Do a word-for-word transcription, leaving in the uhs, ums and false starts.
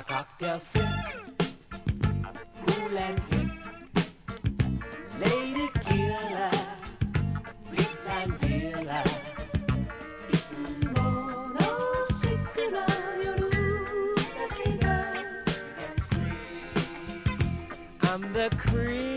cocktail sip, cool and hip, lady killer, big time dealer. いつものシックな夜だけが I'm the cream